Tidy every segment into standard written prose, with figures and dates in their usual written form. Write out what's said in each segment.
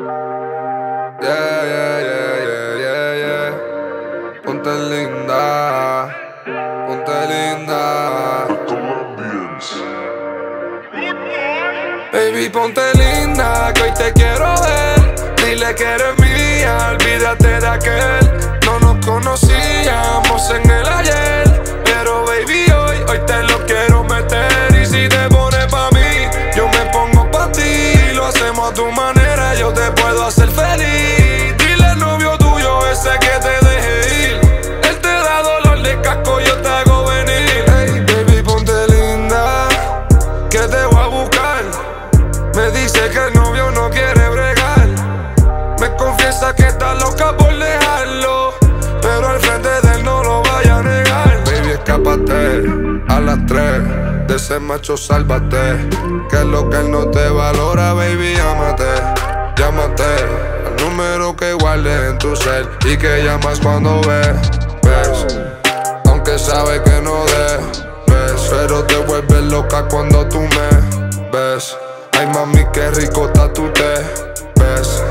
Yeah, yeah, yeah, yeah, yeah, yeah. Ponte linda, ponte linda. Baby, ponte linda, que hoy te quiero ver. Dile que eres mía, olvídate de aquel. No nos conocíamos en el ayer, pero baby, hoy te lo quiero meter. Y si te pones pa' mí, yo me pongo pa' ti. Lo hacemos a tu manera, yo te puedo hacer feliz. Dile al novio tuyo ese que te deje ir. Él te da dolor de casco, yo te hago venir. Hey, baby, ponte linda, que te voy a buscar. Me dice que el novio no quiere bregar. Me confiesa que está loca por dejarlo, pero al frente de él no lo vaya a negar. Baby, escápate a las 3. De ese macho sálvate, que es lo que él no te valora, baby, llámate. Llámate al número que guardes en tu cel y que llamas cuando ves. Aunque sabe que no debes, pero te vuelves loca cuando tú me ves. Ay, mami, qué rico está tu te ves.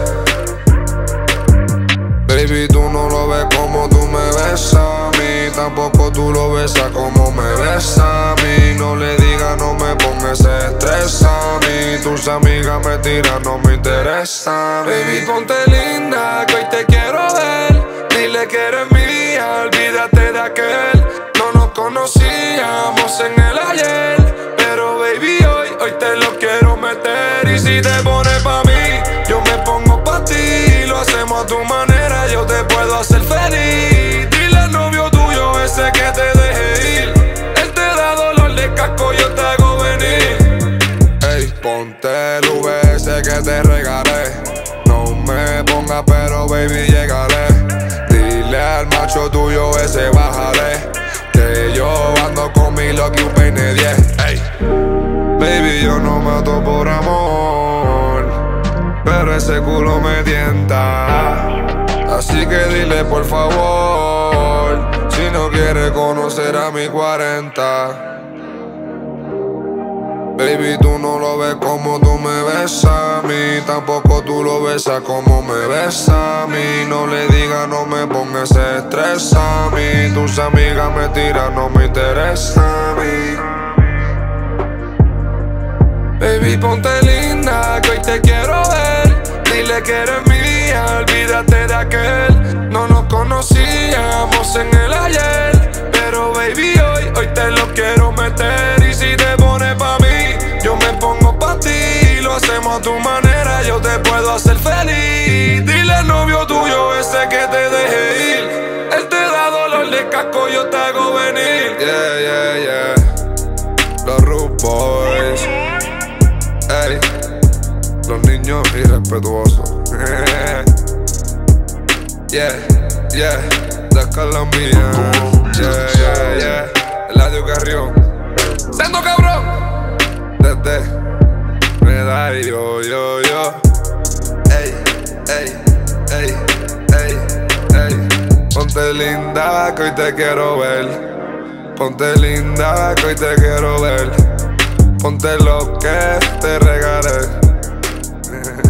Baby, tú no lo ves como tú me ves a mí, tampoco tú lo besas como me ves a mí. No le digas, no me pongas ese estrés a mí. Tus amigas me tiran, no me interesa. Baby, ponte linda, que hoy te quiero ver. Dile que eres mía, olvídate de aquel. No nos conocíamos en el ayer, pero baby, hoy te lo quiero meter. Y si te pones pa' mí, yo me pongo pa' ti. Lo hacemos a tu manera, yo te puedo hacer feliz. Dile al novio tuyo ese que te deje ir. Él te da dolor de casco, yo te hago venir. Ey, ponte el VS que te regalé. No me pongas, pero baby, llegaré. Dile al macho tuyo ese bájale, que yo ando con mi Loki, un peine 10. Ey, baby, yo no mato por amor, pero ese culo me tienta. Así que dile por favor, si no quiere conocer a mi 40. Baby, tú no lo ves como tú me ves a mí, tampoco tú lo besas como me ves a mí. No le digas, no me pongas ese estrés a mí. Tus amigas me tiran, no me interesa a mí. Baby, ponte linda, que hoy te quiero ver. Dile que eres mía, olvídate de aquel. No nos conocíamos en el ayer, pero baby, hoy te lo quiero meter. Y si te pones pa' mí, yo me pongo pa' ti. Lo hacemos a tu manera, yo te puedo hacer feliz. Dile al novio tuyo ese que te deje ir. Él te da dolor de casco, yo te hago venir. Yeah, yeah, yeah. Los Rude Boys. Ey, los niños irrespetuosos. Yeah, yeah, the Colombian. Yeah, yeah, yeah. Eladio Carrión. ¡Sendo cabrón! Desde Medallo, yo. Ey, ey, ey, ey, ey. Ponte linda, que hoy te quiero ver. Ponte linda, que hoy te quiero ver. Ponte lo que te regalé.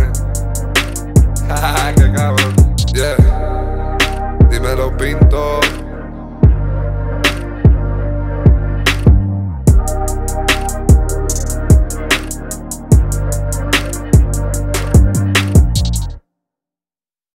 Qué cabrón. Yeah. Dímelo, Pinto.